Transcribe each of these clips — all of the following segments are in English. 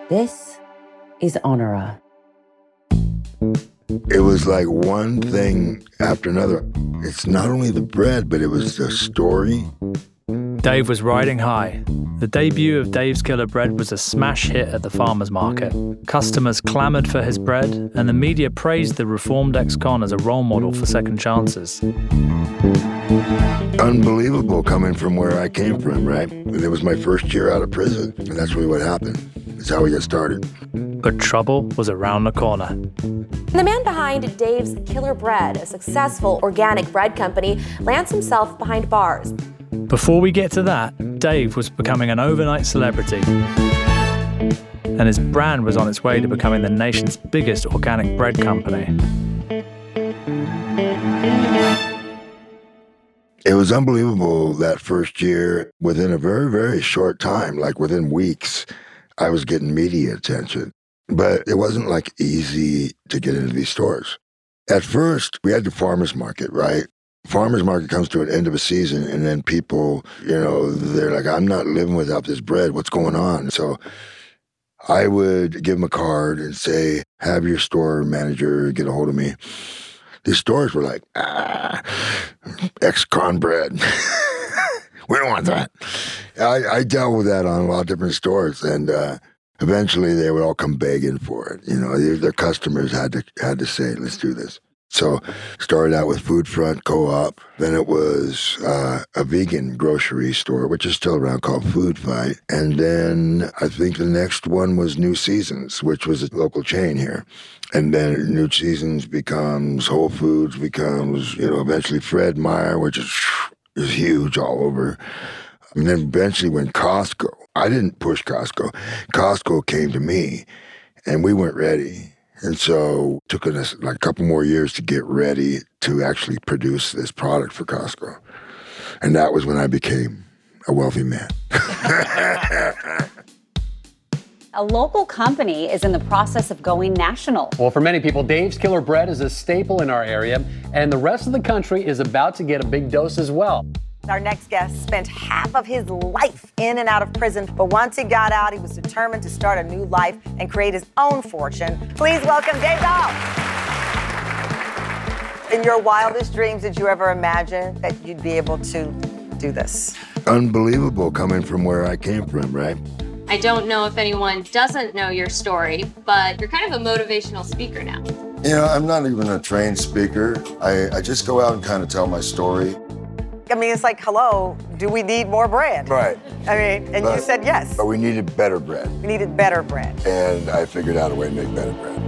This is Honora. It was like one thing after another. It's not only the bread, but it was the story. Dave was riding high. The debut of Dave's Killer Bread was a smash hit at the farmer's market. Customers clamored for his bread, and the media praised the reformed ex-con as a role model for second chances. Unbelievable coming from where I came from, right? It was my first year out of prison, and that's really what happened. That's how we got started. But trouble was around the corner. The man behind Dave's Killer Bread, a successful organic bread company, lands himself behind bars. Before we get to that, Dave was becoming an overnight celebrity. And his brand was on its way to becoming the nation's biggest organic bread company. It was unbelievable that first year. Within a very, very short time, like within weeks, I was getting media attention. But it wasn't like easy to get into these stores. At first, we had the farmer's market, right? Farmer's market comes to an end of a season, and then people, they're like, I'm not living without this bread. What's going on? So I would give them a card and say, have your store manager get a hold of me. These stores were like, ex-con bread. We don't want that. I dealt with that on a lot of different stores, and eventually they would all come begging for it. Their customers had to say, let's do this. So started out with Food Front Co-op. Then it was a vegan grocery store, which is still around, called Food Fight. And then I think the next one was New Seasons, which was a local chain here. And then New Seasons becomes Whole Foods, becomes, eventually Fred Meyer, which is huge all over. And then eventually when Costco, I didn't push Costco. Costco came to me, and we weren't ready. And so it took us like a couple more years to get ready to actually produce this product for Costco. And that was when I became a wealthy man. A local company is in the process of going national. Well, for many people, Dave's Killer Bread is a staple in our area, and the rest of the country is about to get a big dose as well. Our next guest spent half of his life in and out of prison, but once he got out, he was determined to start a new life and create his own fortune. Please welcome Dave Dahl. In your wildest dreams, did you ever imagine that you'd be able to do this? Unbelievable coming from where I came from, right? I don't know if anyone doesn't know your story, but you're kind of a motivational speaker now. I'm not even a trained speaker. I just go out and kind of tell my story. I mean, it's like, hello, do we need more bread? Right. You said yes. But we needed better bread. We needed better bread. And I figured out a way to make better bread.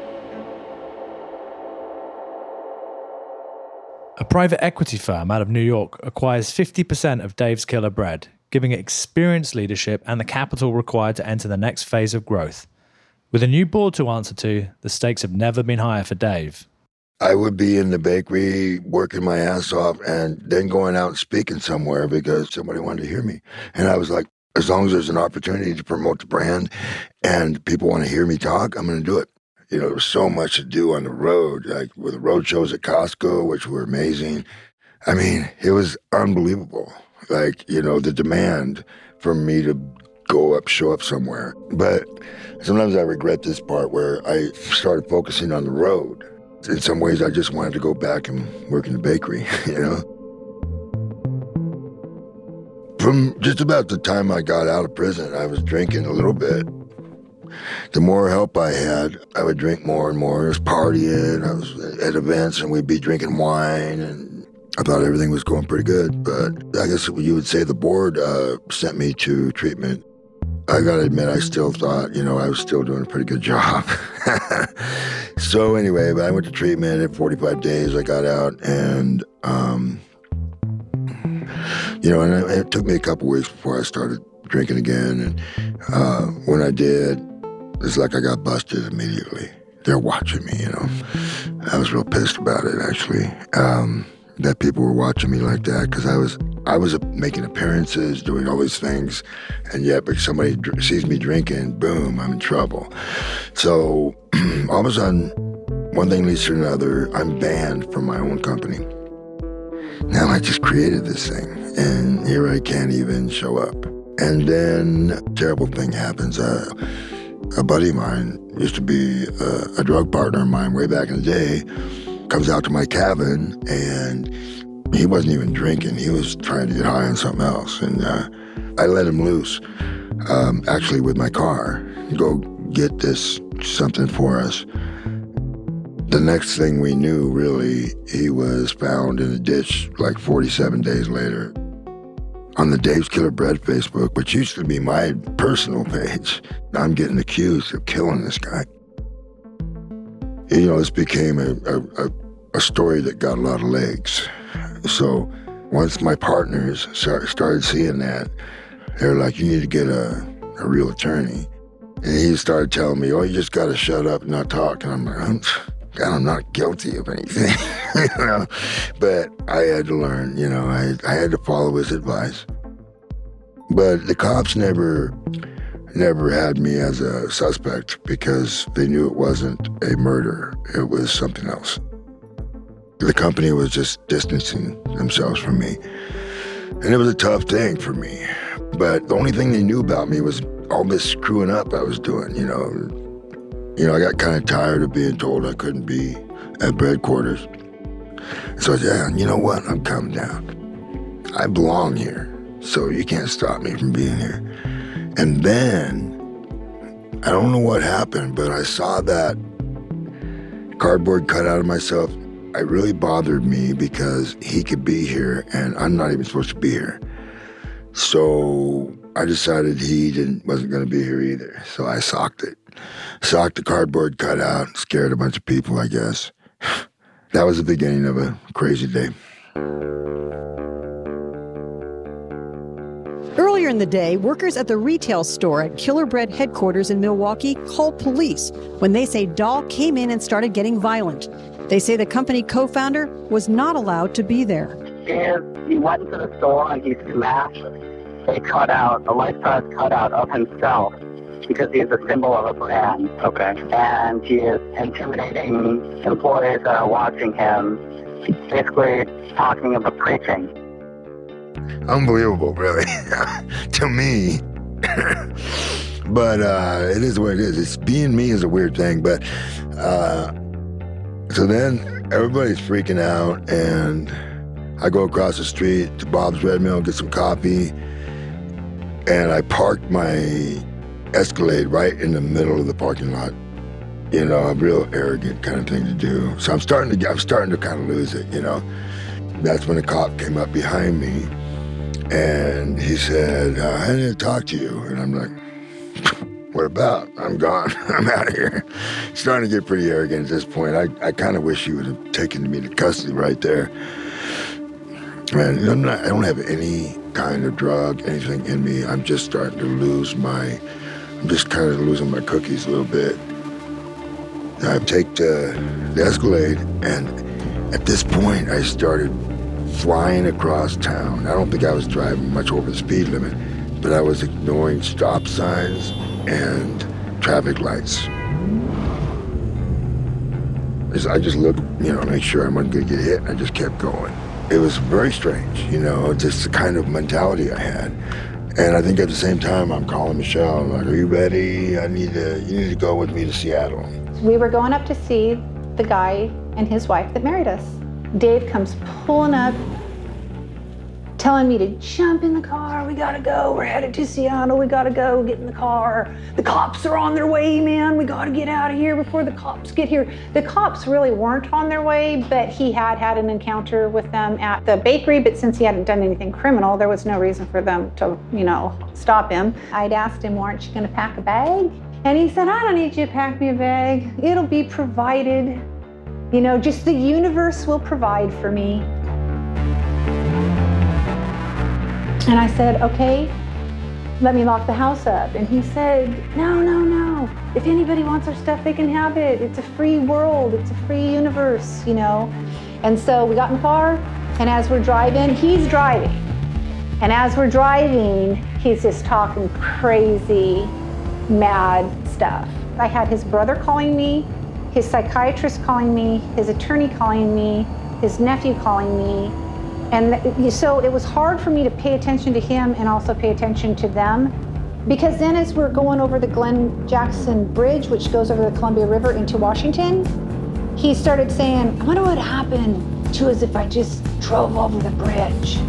A private equity firm out of New York acquires 50% of Dave's Killer Bread, giving it experienced leadership and the capital required to enter the next phase of growth. With a new board to answer to, the stakes have never been higher for Dave. I would be in the bakery working my ass off and then going out and speaking somewhere because somebody wanted to hear me. And I was like, as long as there's an opportunity to promote the brand and people want to hear me talk, I'm going to do it. There was so much to do on the road, like with the road shows at Costco, which were amazing. I mean, it was unbelievable. Like, the demand for me to show up somewhere. But sometimes I regret this part where I started focusing on the road. In some ways, I just wanted to go back and work in the bakery, From just about the time I got out of prison, I was drinking a little bit. The more help I had, I would drink more and more. I was partying, I was at events, and we'd be drinking wine, and I thought everything was going pretty good. But I guess you would say the board sent me to treatment. I gotta admit, I still thought, I was still doing a pretty good job. So anyway, I went to treatment at 45 days. I got out, and, and it took me a couple weeks before I started drinking again. And when I did, it's like I got busted immediately. They're watching me, I was real pissed about it, actually, that people were watching me like that, because I was making appearances, doing all these things, and yet because somebody sees me drinking, boom, I'm in trouble. So all of a sudden, one thing leads to another. I'm banned from my own company. Now I just created this thing, and here I can't even show up. And then a terrible thing happens. A buddy of mine, used to be a drug partner of mine way back in the day, comes out to my cabin, and he wasn't even drinking. He was trying to get high on something else. And I let him loose, actually with my car, go get this something for us. The next thing we knew, really, he was found in a ditch like 47 days later. On the Dave's Killer Bread Facebook, which used to be my personal page, I'm getting accused of killing this guy. You know, this became a story that got a lot of legs. So once my partners started seeing that, they were like, you need to get a real attorney. And he started telling me, oh, you just got to shut up and not talk. And I'm like, God, I'm not guilty of anything, you know. But I had to learn, you know, I had to follow his advice. But the cops never had me as a suspect because they knew it wasn't a murder. It was something else. The company was just distancing themselves from me. And it was a tough thing for me. But the only thing they knew about me was all this screwing up I was doing, you know. I got kind of tired of being told I couldn't be at headquarters. So I said, yeah, you know what? I'm coming down. I belong here, so you can't stop me from being here. And then, I don't know what happened, but I saw that cardboard cutout of myself. It really bothered me because he could be here, and I'm not even supposed to be here. So I decided he wasn't going to be here either. So I socked it. Socked the cardboard cutout, scared a bunch of people, I guess. That was the beginning of a crazy day. Earlier in the day, workers at the retail store at Killer Bread headquarters in Milwaukee called police when they say Dahl came in and started getting violent. They say the company co-founder was not allowed to be there. He went into the store and he smashed a life-size cutout of himself because he is a symbol of a brand. Okay. And he is intimidating employees that are watching him. He's basically talking about preaching. Unbelievable, really, to me. But it is what it is. It's being me is a weird thing. But so then everybody's freaking out, and I go across the street to Bob's Red Mill, get some coffee, and I parked my Escalade right in the middle of the parking lot. You know, a real arrogant kind of thing to do. So I'm starting to kind of lose it, you know. That's when a cop came up behind me, and he said, I need to talk to you. And I'm like, what about? I'm gone. I'm out of here. Starting to get pretty arrogant at this point. I kind of wish he would have taken me to custody right there. And I don't have any kind of drug, anything in me. I'm just starting to I'm just kind of losing my cookies a little bit. I take the Escalade, and at this point, I started flying across town. I don't think I was driving much over the speed limit, but I was ignoring stop signs and traffic lights. I just looked, make sure I wasn't going to get hit, and I just kept going. It was very strange, just the kind of mentality I had. And I think at the same time, I'm calling Michelle, like, are you ready? You need to go with me to Seattle. We were going up to see the guy and his wife that married us. Dave comes pulling up, telling me to jump in the car. We gotta go. We're headed to Seattle. We gotta go. Get in the car. The cops are on their way, man. We gotta get out of here before the cops get here. The cops really weren't on their way, but he had an encounter with them at the bakery. But since he hadn't done anything criminal, there was no reason for them to, stop him. I'd asked him, aren't you gonna pack a bag? And he said, I don't need you to pack me a bag. It'll be provided. Just the universe will provide for me. And I said, okay, let me lock the house up. And he said, no. If anybody wants our stuff, they can have it. It's a free world. It's a free universe, And so we got in the car, and as we're driving, he's driving. And as we're driving, he's just talking crazy, mad stuff. I had his brother calling me, his psychiatrist calling me, his attorney calling me, his nephew calling me. And so it was hard for me to pay attention to him and also pay attention to them. Because then as we're going over the Glenn Jackson Bridge, which goes over the Columbia River into Washington, he started saying, I wonder what happened to us if I just drove over the bridge.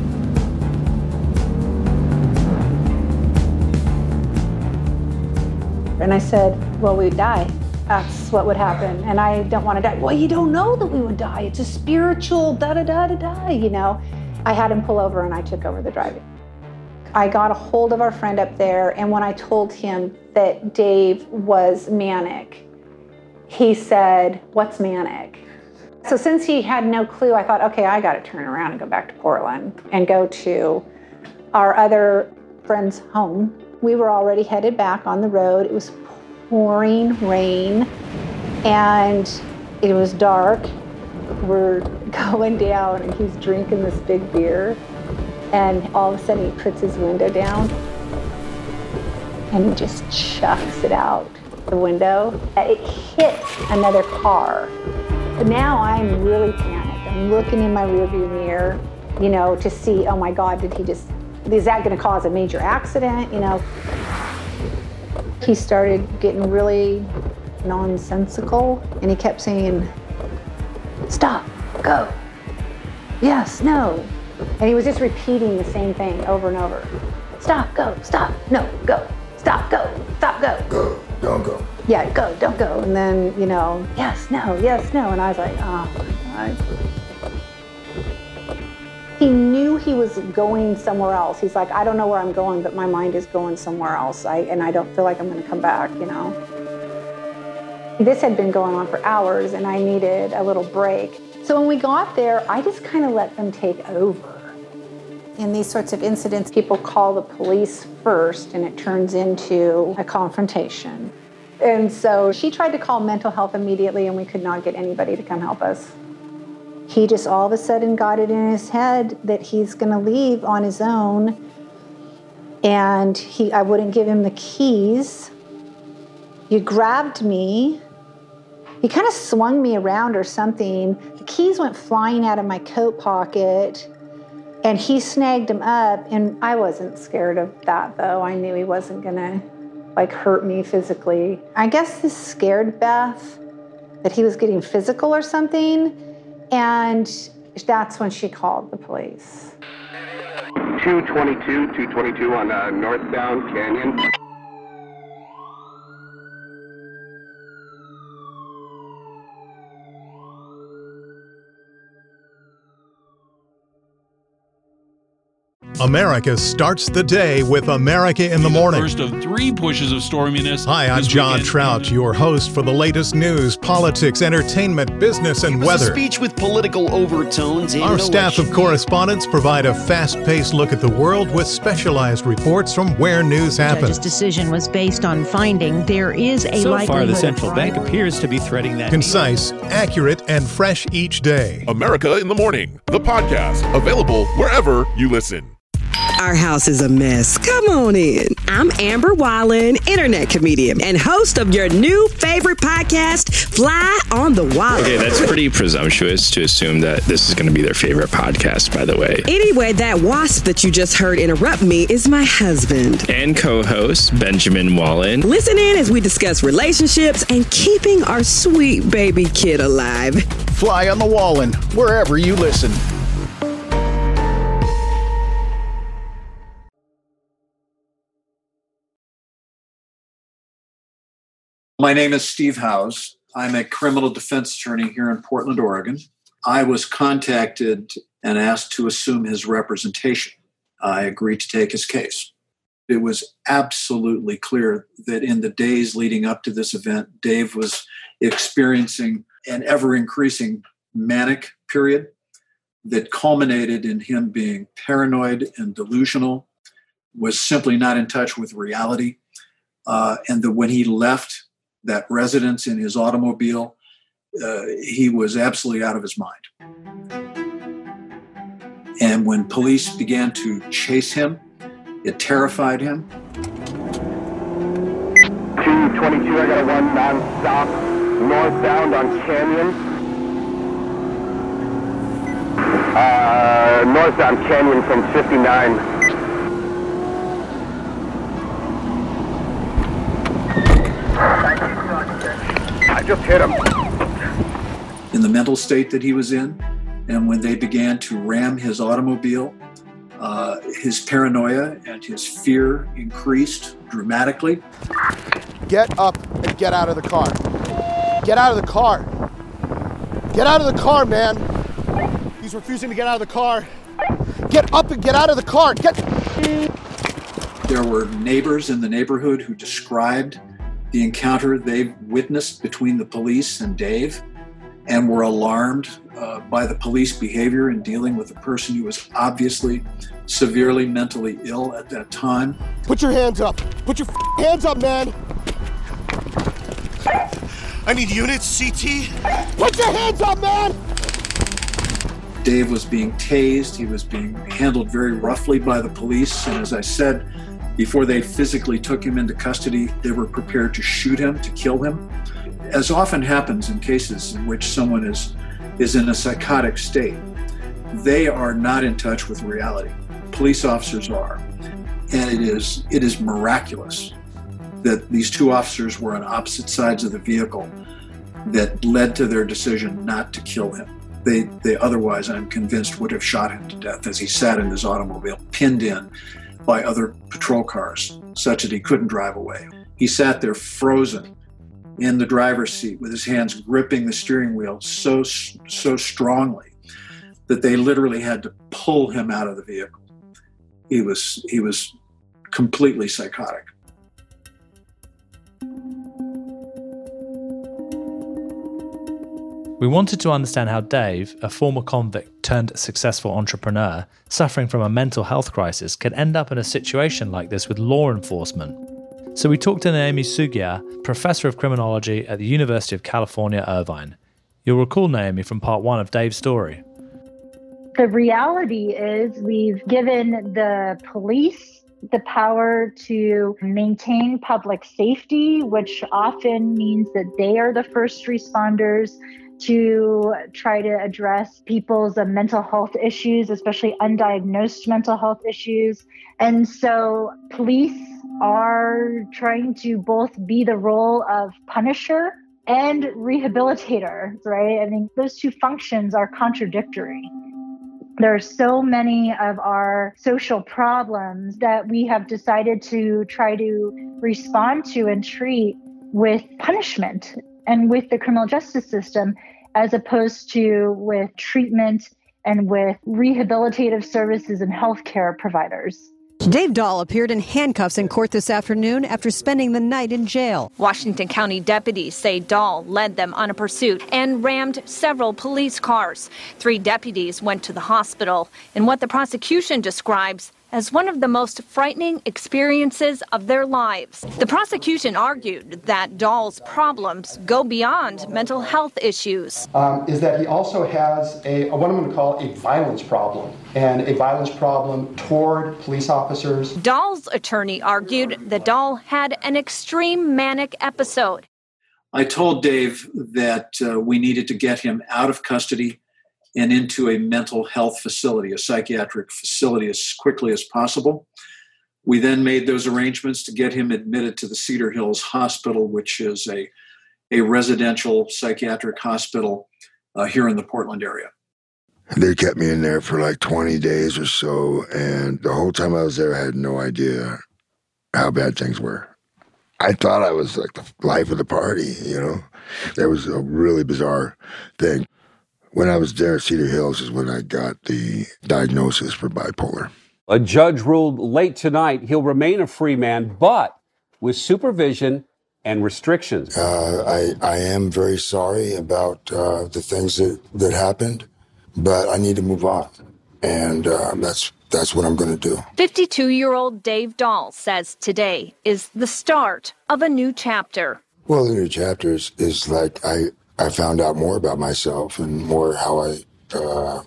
And I said, well, we'd die. That's what would happen. And I don't want to die. Well, you don't know that we would die. It's a spiritual da-da-da-da-da, you know. I had him pull over and I took over the driving. I got a hold of our friend up there, and when I told him that Dave was manic, he said, what's manic? So since he had no clue, I thought, okay, I got to turn around and go back to Portland and go to our other friend's home. We were already headed back on the road. It was pouring rain, and it was dark. We're going down, and he's drinking this big beer. And all of a sudden he puts his window down and he just chucks it out the window. It hit another car. But now I'm really panicked. I'm looking in my rearview mirror, you know, to see, oh my God, is that gonna cause a major accident, you know? He started getting really nonsensical, and he kept saying, stop, go, yes, no. And he was just repeating the same thing over and over. Stop, go, stop, no, go, stop, go, stop, go. Go, don't go. Yeah, go, don't go. And then, you know, yes, no. And I was like, oh my God. He knew he was going somewhere else. He's like, I don't know where I'm going, but my mind is going somewhere else. And I don't feel like I'm gonna come back, you know. This had been going on for hours, and I needed a little break. So when we got there, I just kind of let them take over. In these sorts of incidents, people call the police first, and it turns into a confrontation. And so she tried to call mental health immediately, and we could not get anybody to come help us. He just all of a sudden got it in his head that he's gonna leave on his own, and I wouldn't give him the keys. He grabbed me. He kind of swung me around or something. The keys went flying out of my coat pocket, and he snagged them up, and I wasn't scared of that, though. I knew he wasn't gonna, hurt me physically. I guess this scared Beth, that he was getting physical or something, and that's when she called the police. 222 on northbound Canyon. America starts the day with America in the Morning. First of 3 pushes of storminess. Hi, I'm John Trout, your host for the latest news, politics, entertainment, business, and weather. A speech with political overtones. Our staff of correspondents provide a fast-paced look at the world with specialized reports from where news happens. The judge's decision was based on finding there is a so likelihood. So far, the central bank appears to be threading that. Concise, accurate, and fresh each day. America in the Morning, the podcast, available wherever you listen. Our house is a mess. Come on in. I'm Amber Wallen, internet comedian and host of your new favorite podcast, Fly on the Wall. Okay, that's pretty presumptuous to assume that this is going to be their favorite podcast, by the way. Anyway, that wasp that you just heard interrupt me is my husband. And co-host, Benjamin Wallen. Listen in as we discuss relationships and keeping our sweet baby kid alive. Fly on the Wallen, wherever you listen. My name is Steve Howes. I'm a criminal defense attorney here in Portland, Oregon. I was contacted and asked to assume his representation. I agreed to take his case. It was absolutely clear that in the days leading up to this event, Dave was experiencing an ever-increasing manic period that culminated in him being paranoid and delusional, was simply not in touch with reality, and that when he left that residence in his automobile, he was absolutely out of his mind. And when police began to chase him, it terrified him. 222, I got a one non-stop, northbound on Canyon. Northbound Canyon from 59. I just hit him. In the mental state that he was in, and when they began to ram his automobile, his paranoia and his fear increased dramatically. Get up and get out of the car. Get out of the car. Get out of the car, man. He's refusing to get out of the car. Get up and get out of the car. There were neighbors in the neighborhood who described the encounter they witnessed between the police and Dave and were alarmed by the police behavior in dealing with a person who was obviously severely mentally ill at that time. Put your hands up. Put your hands up, man. I need units, CT. Put your hands up, man. Dave was being tased. He was being handled very roughly by the police. And as I said, before they physically took him into custody, they were prepared to shoot him, to kill him. As often happens in cases in which someone is in a psychotic state, they are not in touch with reality. Police officers are. And it is miraculous that these two officers were on opposite sides of the vehicle that led to their decision not to kill him. They otherwise, I'm convinced, would have shot him to death as he sat in his automobile, pinned in by other patrol cars, such that he couldn't drive away. He sat there frozen in the driver's seat with his hands gripping the steering wheel so strongly that they literally had to pull him out of the vehicle. He was completely psychotic. We wanted to understand how Dave, a former convict turned successful entrepreneur, suffering from a mental health crisis, could end up in a situation like this with law enforcement. So we talked to Naomi Sugia, professor of criminology at the University of California, Irvine. You'll recall Naomi from part 1 of Dave's story. The reality is we've given the police the power to maintain public safety, which often means that they are the first responders to try to address people's mental health issues, especially undiagnosed mental health issues. And so police are trying to both be the role of punisher and rehabilitator, right? I mean, those two functions are contradictory. There are so many of our social problems that we have decided to try to respond to and treat with punishment and with the criminal justice system, as opposed to with treatment and with rehabilitative services and healthcare providers. Dave Dahl appeared in handcuffs in court this afternoon after spending the night in jail. Washington County deputies say Dahl led them on a pursuit and rammed several police cars. 3 deputies went to the hospital in what the prosecution describes as one of the most frightening experiences of their lives. The prosecution argued that Dahl's problems go beyond mental health issues. Is that he also has what I'm going to call a violence problem, and a violence problem toward police officers. Dahl's attorney argued that Dahl had an extreme manic episode. I told Dave that we needed to get him out of custody and into a mental health facility, a psychiatric facility, as quickly as possible. We then made those arrangements to get him admitted to the Cedar Hills Hospital, which is a residential psychiatric hospital here in the Portland area. They kept me in there for like 20 days or so, and the whole time I was there, I had no idea how bad things were. I thought I was like the life of the party, you know? That was a really bizarre thing. When I was there at Cedar Hills is when I got the diagnosis for bipolar. A judge ruled late tonight he'll remain a free man, but with supervision and restrictions. I am very sorry about the things that happened, but I need to move on, and that's what I'm going to do. 52-year-old Dave Dahl says today is the start of a new chapter. Well, the new chapter is like I found out more about myself and more how about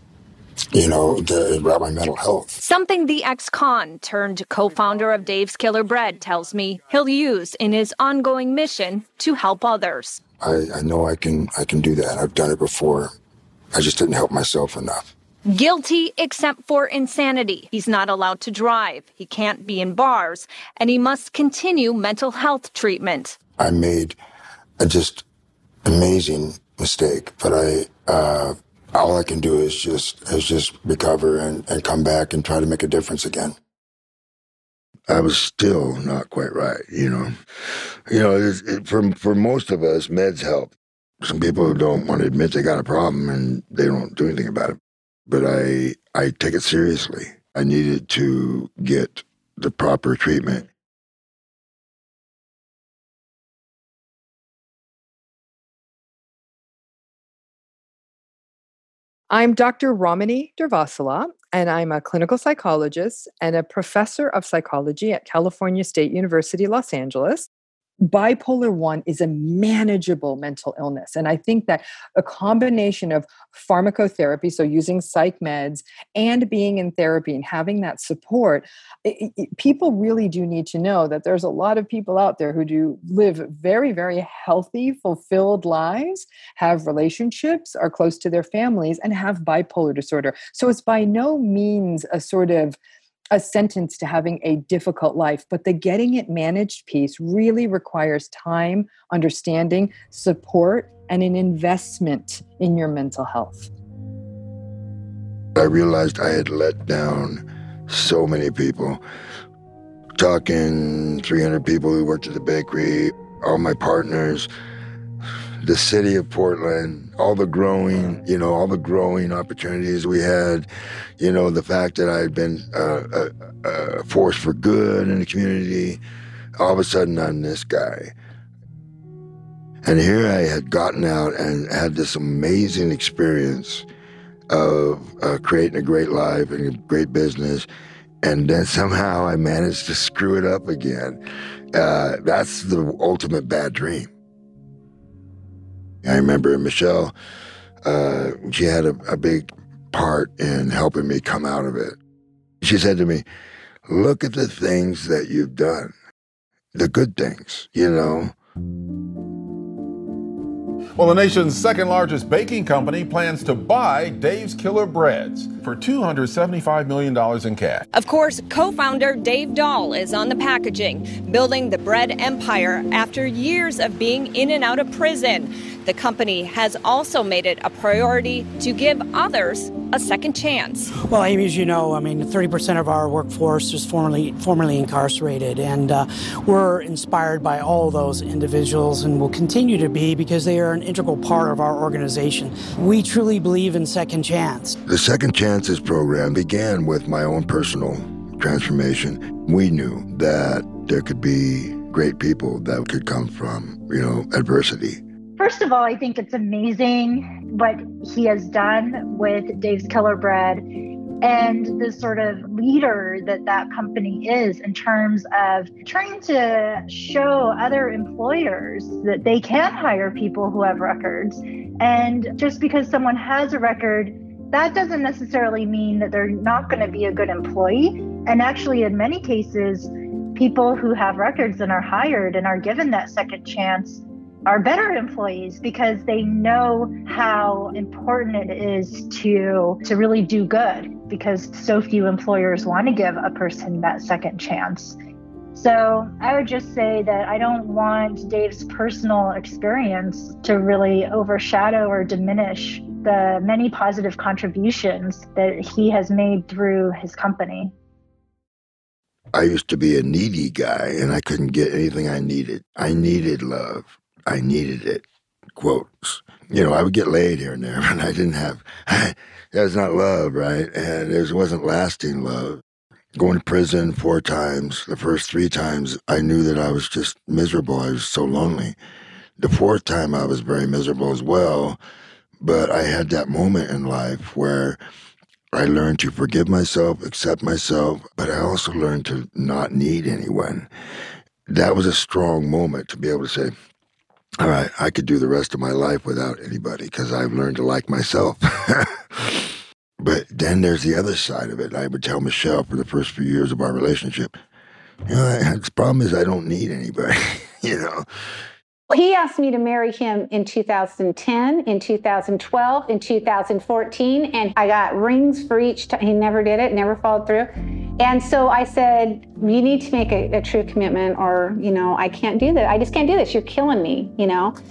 my mental health. Something the ex-con turned co-founder of Dave's Killer Bread tells me he'll use in his ongoing mission to help others. I know I can do that. I've done it before. I just didn't help myself enough. Guilty except for insanity. He's not allowed to drive. He can't be in bars, and he must continue mental health treatment. I made just amazing mistake, but all I can do is just recover and come back and try to make a difference again. I was still not quite right, for most of us, meds help. Some people don't want to admit they got a problem and they don't do anything about it. But I take it seriously. I needed to get the proper treatment. I'm Dr. Ramani Durvasula, and I'm a clinical psychologist and a professor of psychology at California State University, Los Angeles. Bipolar 1 is a manageable mental illness. And I think that a combination of pharmacotherapy, so using psych meds, and being in therapy and having that support, people really do need to know that there's a lot of people out there who do live very, very healthy, fulfilled lives, have relationships, are close to their families, and have bipolar disorder. So it's by no means a sort of a sentence to having a difficult life, but the getting it managed piece really requires time, understanding, support, and an investment in your mental health. I realized I had let down so many people. Talking 300 people who worked at the bakery, all my partners, the city of Portland, all the growing opportunities we had, the fact that I had been a force for good in the community. All of a sudden, I'm this guy. And here I had gotten out and had this amazing experience of creating a great life and a great business. And then somehow I managed to screw it up again. That's the ultimate bad dream. I remember Michelle, she had a big part in helping me come out of it. She said to me, look at the things that you've done, the good things, Well, the nation's second largest baking company plans to buy Dave's Killer Breads for $275 million in cash. Of course, co-founder Dave Dahl is on the packaging, building the bread empire after years of being in and out of prison. The company has also made it a priority to give others a second chance. Well, Amy, as you know, 30% of our workforce is formerly incarcerated, and we're inspired by all those individuals and will continue to be because they are an integral part of our organization. We truly believe in Second Chance. The Second Chances program began with my own personal transformation. We knew that there could be great people that could come from, adversity. First of all, I think it's amazing what he has done with Dave's Killer Bread and the sort of leader that company is in terms of trying to show other employers that they can hire people who have records. And just because someone has a record, that doesn't necessarily mean that they're not going to be a good employee. And actually, in many cases, people who have records and are hired and are given that second chance are better employees because they know how important it is to really do good, because so few employers want to give a person that second chance. So I would just say that I don't want Dave's personal experience to really overshadow or diminish the many positive contributions that he has made through his company. I used to be a needy guy, and I couldn't get anything I needed. I needed love. I needed it, quotes. I would get laid here and there, but I didn't have, that's not love, right? And it wasn't lasting love. Going to prison 4 times, the first 3 times, I knew that I was just miserable. I was so lonely. The 4th time, I was very miserable as well, but I had that moment in life where I learned to forgive myself, accept myself, but I also learned to not need anyone. That was a strong moment to be able to say, all right, I could do the rest of my life without anybody because I've learned to like myself. But then there's the other side of it. I would tell Michelle for the first few years of our relationship, the problem is I don't need anybody, He asked me to marry him in 2010, in 2012, in 2014, and I got rings for each time. He never did it, never followed through. And so I said, you need to make a true commitment or, I can't do that. I just can't do this. You're killing me,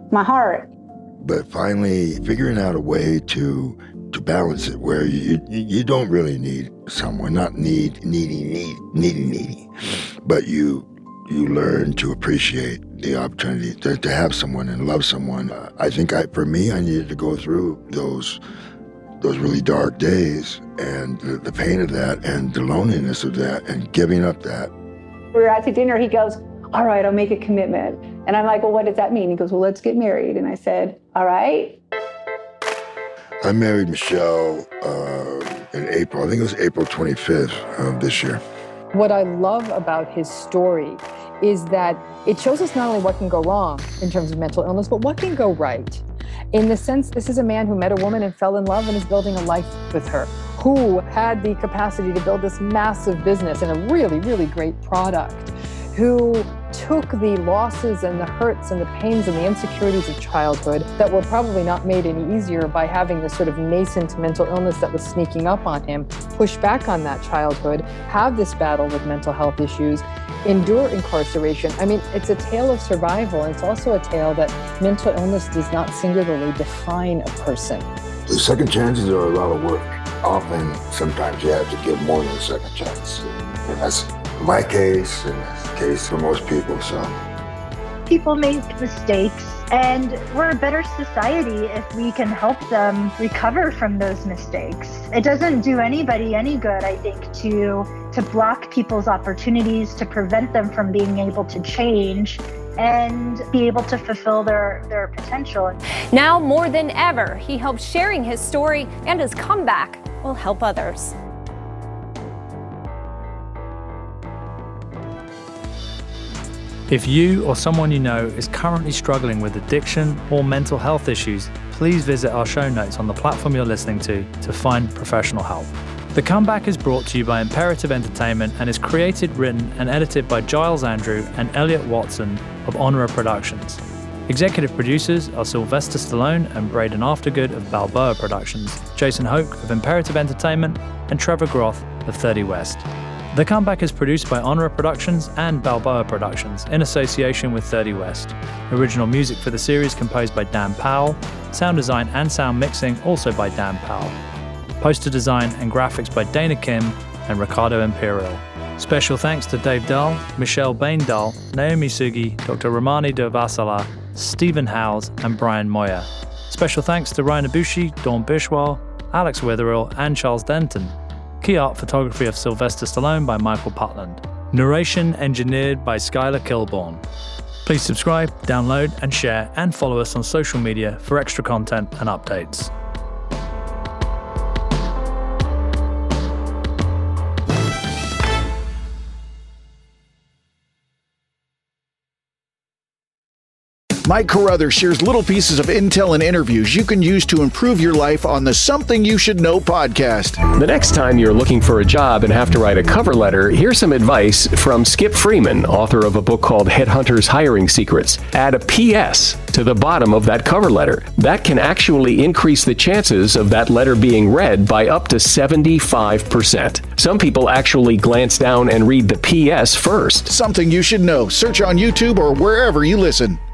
my heart. But finally figuring out a way to balance it where you don't really need someone, not needy, but you learn to appreciate the opportunity to have someone and love someone. I think for me, I needed to go through those really dark days and the pain of that and the loneliness of that and giving up that. We were out to dinner. He goes, all right, I'll make a commitment. And I'm like, well, what does that mean? He goes, well, let's get married. And I said, all right. I married Michelle in April. I think it was April 25th of this year. What I love about his story is that it shows us not only what can go wrong in terms of mental illness, but what can go right. In the sense, this is a man who met a woman and fell in love and is building a life with her, who had the capacity to build this massive business and a really, really great product, who took the losses and the hurts and the pains and the insecurities of childhood that were probably not made any easier by having this sort of nascent mental illness that was sneaking up on him, push back on that childhood, have this battle with mental health issues, endure incarceration. I mean, it's a tale of survival, and it's also a tale that mental illness does not singularly define a person. The second chances are a lot of work. Often, sometimes you have to give more than a second chance. And that's my case, and that's the case for most people, so. People make mistakes, and we're a better society if we can help them recover from those mistakes. It doesn't do anybody any good, I think, to block people's opportunities, to prevent them from being able to change and be able to fulfill their potential. Now more than ever, he hopes sharing his story and his comeback will help others. If you or someone you know is currently struggling with addiction or mental health issues, please visit our show notes on the platform you're listening to find professional help. The Comeback is brought to you by Imperative Entertainment and is created, written, and edited by Giles Andrew and Elliot Watson of Honora Productions. Executive producers are Sylvester Stallone and Braden Aftergood of Balboa Productions, Jason Hoke of Imperative Entertainment, and Trevor Groth of 30 West. The Comeback is produced by Honora Productions and Balboa Productions in association with 30 West. Original music for the series composed by Dan Powell, sound design and sound mixing also by Dan Powell. Poster design and graphics by Dana Kim and Ricardo Imperial. Special thanks to Dave Dahl, Michelle Bain-Dahl, Naomi Sugi, Dr. Romani Durvasula, Stephen Howes, and Brian Moyer. Special thanks to Ryan Ibushi, Dawn Bishwal, Alex Witherill, and Charles Denton. Key art photography of Sylvester Stallone by Michael Putland. Narration engineered by Skylar Kilborn. Please subscribe, download, and share, and follow us on social media for extra content and updates. Mike Carruthers shares little pieces of intel and interviews you can use to improve your life on the Something You Should Know podcast. The next time you're looking for a job and have to write a cover letter, here's some advice from Skip Freeman, author of a book called Headhunters Hiring Secrets. Add a PS to the bottom of that cover letter. That can actually increase the chances of that letter being read by up to 75%. Some people actually glance down and read the PS first. Something You Should Know. Search on YouTube or wherever you listen.